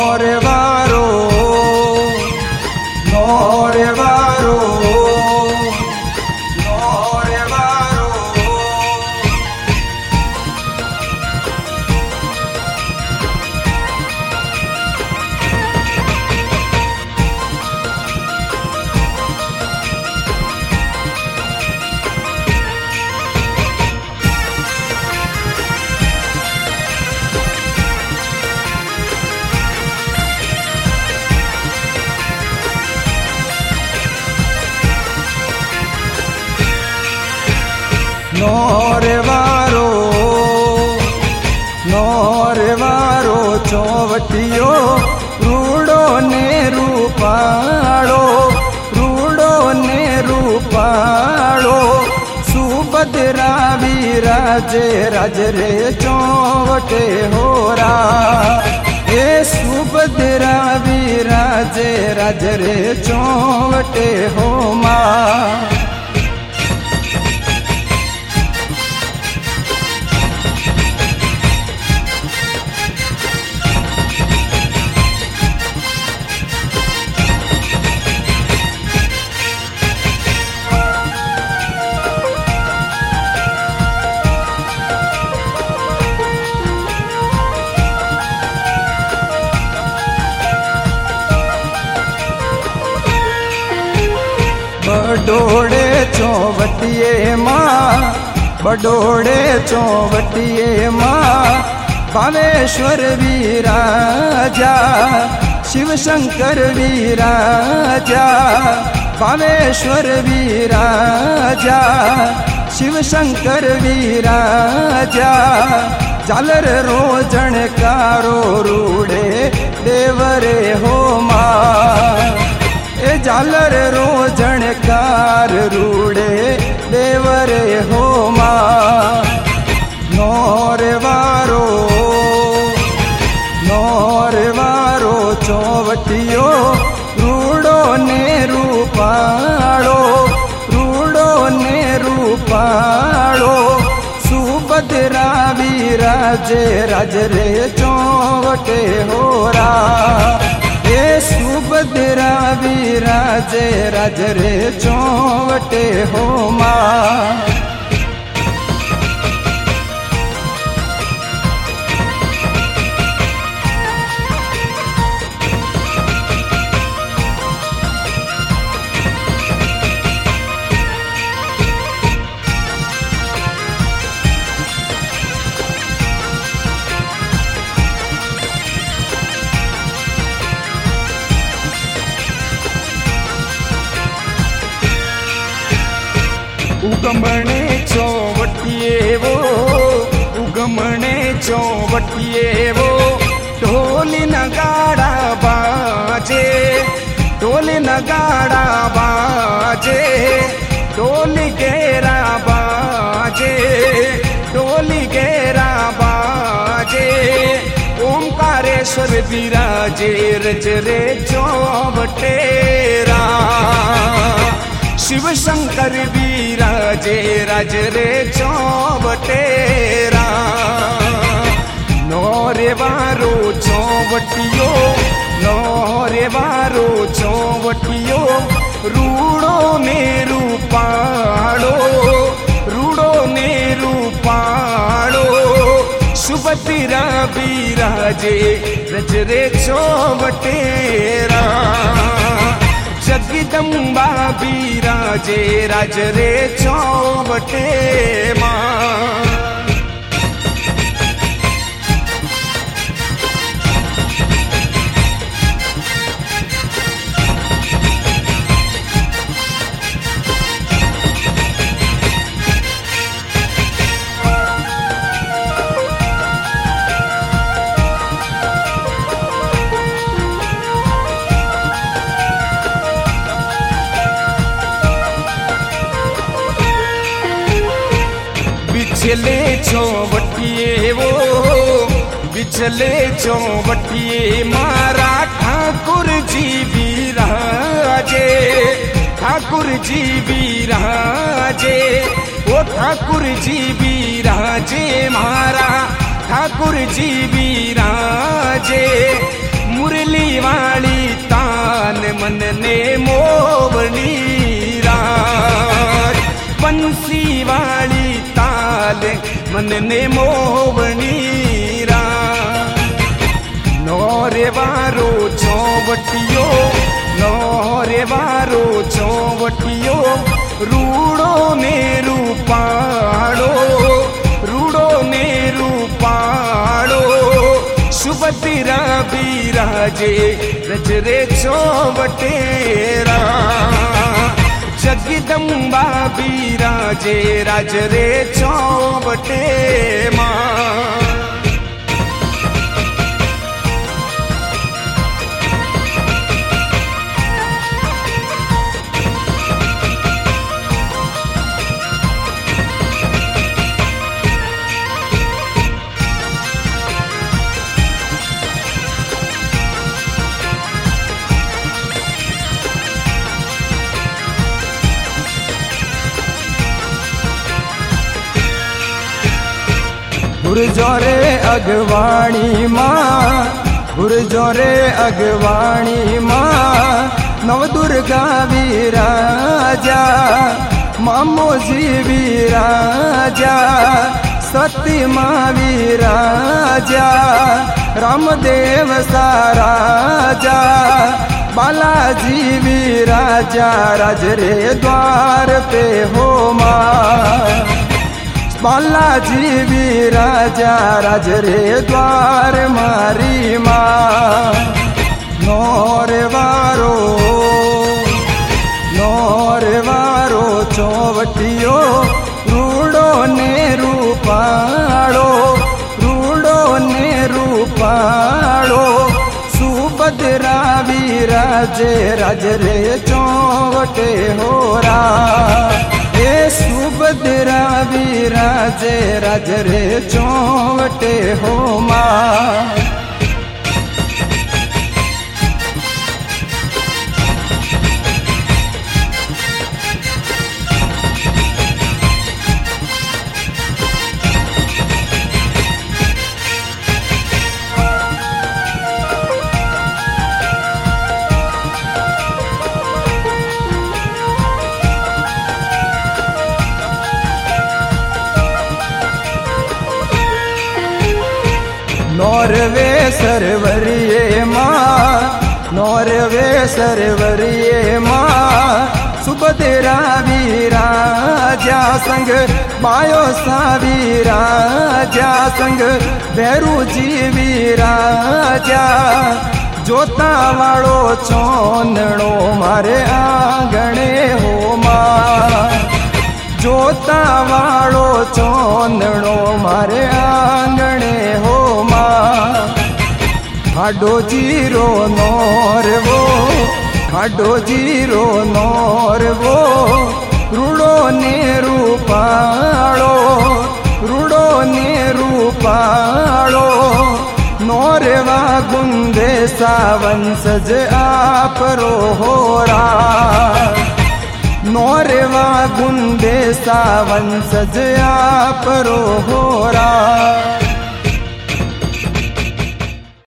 नोरे वारो नोरे वारो नोरे वारो नोरे वारो चौवटियो रूड़ो ने रूपाड़ो रूड़ो ने रूपाड़ो सुभद्रा विराजे राज रे चौवटे होरा हे सुभद्रा विराजे राज रे चौवटे हो मां। बडोड़े चौवटिये माँ बडोड़े चौवटिये माँ भावेश्वर विराजा शिव शंकर विराजा भावेश्वर विराजा शिव शंकर विराजा झालर रोजण कारो रूड़े देवरे हो माँ ए झालर रोजण कार रूड़े देवरे हो मां। नोरे वारो चौवटियो रूड़ो ने रूपाड़ो रूड़ो ने रूपाड़ो सुभद्रा विराजे राज रे चौवटे होरा हे सुभद्रा विराजे राज रे चौवटे हो मां। उगमणे चौवटिये वो उगमणे चौवटिये वो ढोल नगाड़ा बाजे ढोल नगाड़ा बाजे ढोल गेरा बाजे ढोल गेरा बाजे ओंकारेश्वर विराजे रज रे चौवटेरा शिव शंकर विराजे राज रे चौवटेरा। नोरे वारो चौवटियो नोरे वारो चौवटियो रूड़ो ने रूपाड़ो रूड़ो ने रूपाड़ो सुभद्रा विराजे राज रे चौवटेरा। जगदम्बा विराजे राज रे चौवटे मां। बिछले चौवटिये वो बिछले चौवटिये मारा ठाकुर जी विराजे ठाकुर जी विराजे ओ ठाकुर जी विराजे मारा ठाकुर जी विराजे मुर मन ने मोवनी राज बंसी वाली ताल मन ने मोवनी राज नौरे वारो चौवटियो नौरे वारो चौवटियो रूड़ो ने रूपाड़ो रूड़ो ने रूपाड़ो सुभद्रा बिराजे रजरे चौवटेरा जगदम्बा बिराजे राजरे चौवटे मां गुरजोरे अगवाणी माँ गुरजोरे अगवाणी माँ नव दुर्गा विराजा मामोजी विराजा सती माँ विराजा रामदेव साराजा बालाजी विराजा राजरे द्वार पे हो माँ बालाजी विराजा राजरे द्वार मारी माँ नौरे वारो चौवटियो रूड़ो ने रूपाड़ो रूड़ो ने रूपाड़ो सुभद्रा विराजे राजरे चौवटे होरा सुभद्रा विराजे राजरे चौवटे हो माँ नौरवे सरवरिये माँ नौरवे सरवरिये माँ सुभद्रा विराजा संग मायो सा विराजा संग भैरूजी विराजा जोता वालो चोंदणो मारे आंगणे हो माँ जोता वालो चोंदणो मारे आंगणे हो खाडो जीरो नौरवो खाडो जीरो नौरवो रूड़ो ने रूपाड़ो रूड़ो ने रूपाड़ो नौरवा गुंदे सा वंशज आपरो होरा नौरवा गुंदे सा वंशज आपरो होरा